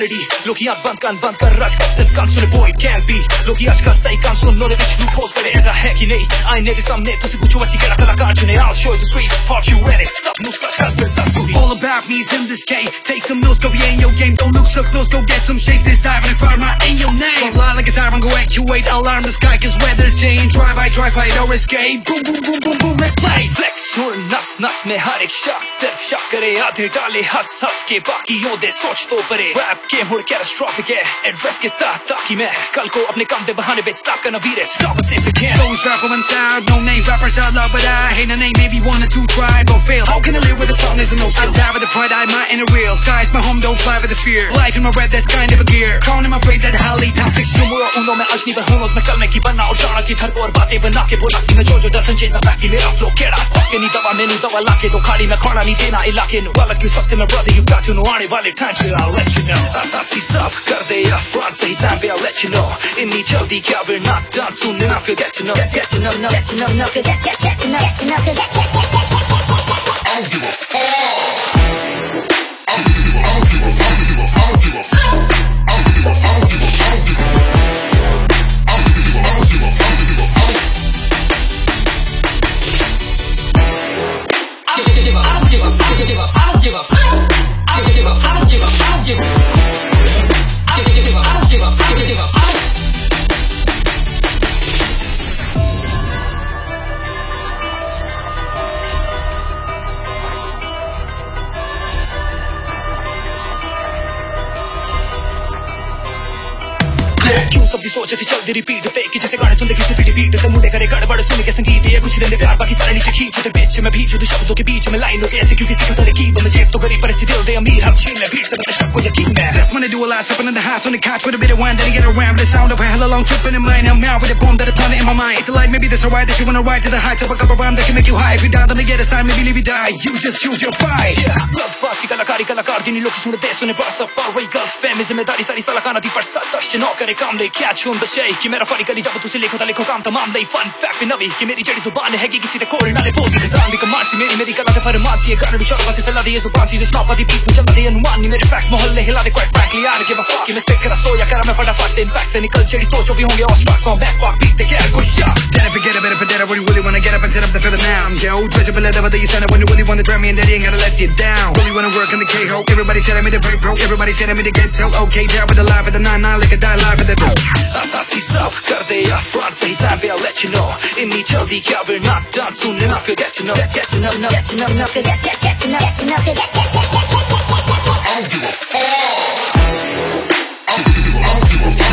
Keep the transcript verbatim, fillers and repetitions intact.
already लोग याद बंद कान बंद कर राज करते कान सुने boy it can't be लोग आजकल सही काम सुन लो रे बिच लू पोस्ट करे ऐसा है कि नहीं आईने के सामने तुझसे पूछो वैसी केड़ा कलाकार चुने I'll show you the streets fuck you ready stop no scratch cut with that booty all about me's in this game take some notes go be in your game don't look sucks let's go get some shakes this time and fire my in your name don't lie like it's I'm go actuate alarm the sky cause weather's change drive by drive by or escape boom boom boom boom boom let's play flex और नस नस में हर एक शख्स सिर्फ शक करे आधे डाले हंस हंस के बाकियों दे सोच तो परे रैप गेम हो कैटास्ट्रोफिक है एड्रेस के तहत ताकि मैं कल को अपने काम दे बहाने पे स्टॉप करना वीर है stop us if you can those rapper on sound no name rappers I love but I hate a name maybe one or two try but fail how can I live with the problems and no skill I'm down with the pride I might in the real sky's my home don't fly with the fear life in my red that's kind of a gear calling my faith that highly toxic numero uno मैं आज नहीं बहूँ मैं कल में की बना और जाना की घर को और बातें बना के बोला कि मैं जो जो दर्शन चेता बाकी मेरा फ्लो केड़ा फक नहीं दवा मैंने दवा लाके तो खाली मैं खाना नहीं देना इलाके नु वाला क्यों सबसे मैं brother you got to know आने वाले time से I'll let you know तासी सब कर दे या front से ही time पे I'll let you know इन्हीं जल्दी क्या we're not done soon enough you'll get to know get to know get to know get to know get get to know get to know get get I don't give a fuck I don't give a I don't give a I don't give a I don't give a I don't give a I don't give a I don't give a I don't give a I don't give a I don't give a I don't give a I don't give a I don't give a I don't give a I don't give a I don't give a I don't give a I don't give a I don't give a क्यों सब्जी सोचे थी चलती repeat पे कि जैसे गाने सुनते किसी पीटी पीट से मुंडे करे गड़बड़ सुन के संगीत ये कुछ दिन प्यार बाकी सारे नीचे खींच ते बीच में बीच दो शब्दों के बीच में लाइनों के ऐसे क्यों किसी को तरकीब में जेब तो गरीब पर ऐसी दिल दे अमीर हम छीन ले भीड़ से बता सबको यकीन में that's when I do a lot sipping in the house on the couch with a bit of wine then I get around the sound of a hella long trip in the mind I'm out with a bomb that I planet in my mind it's like maybe that's alright that you wanna ride to the heights of a couple rhyme that can make you high if you die then get a sign maybe leave you die you just choose your fight yeah love फांसी कलाकारी कलाकार जिन्हीं लोग सुनते सुने बस अब पर वही गर्लफ्रेंड में जिम्मेदारी सारी सलाखाना थी पर सच न करे काम ले क्या छून बचे कि मेरा फरी गली जब तुझसे लिखो था लिखो काम तमाम नहीं फन फैक्ट भी नवी कि मेरी जड़ी जुबान है कि किसी ने कोल नाले बोल दी दाम भी कमाल सी मेरी मेरी कला से फरमासी ये गाने भी चल बस फैला दी ये जुबान सी स्टॉप आदि बीच में चलता दे अनुमान नहीं मेरे फैक्ट्स मोहल्ले हिला दे क्वाइट फ्रैंकली यार के बफा कि मैं स्टिक करा सो या करा मैं फटाफट इन फैक्ट से निकल जड़ी सोचो भी होंगे और स्टॉक्स ऑन बैक पॉक बीट के कुछ shot then forget about it for that I really really wanna get up and set up the feeling now yo treasure below that you stand up when you really want to drive me and that ain't gonna let you down really wanna work in the K-Ho everybody said I made the break bro everybody said I made the get so okay down with the live at the nine nine like a die live at the तासी सब कर दे या front से ही time पे I'll let you know इन्हीं जल्दी क्या we're not done soon enough you'll get to know get get to know get to know get get get to know get to know get get get I don't give a fuck I don't give a I don't give a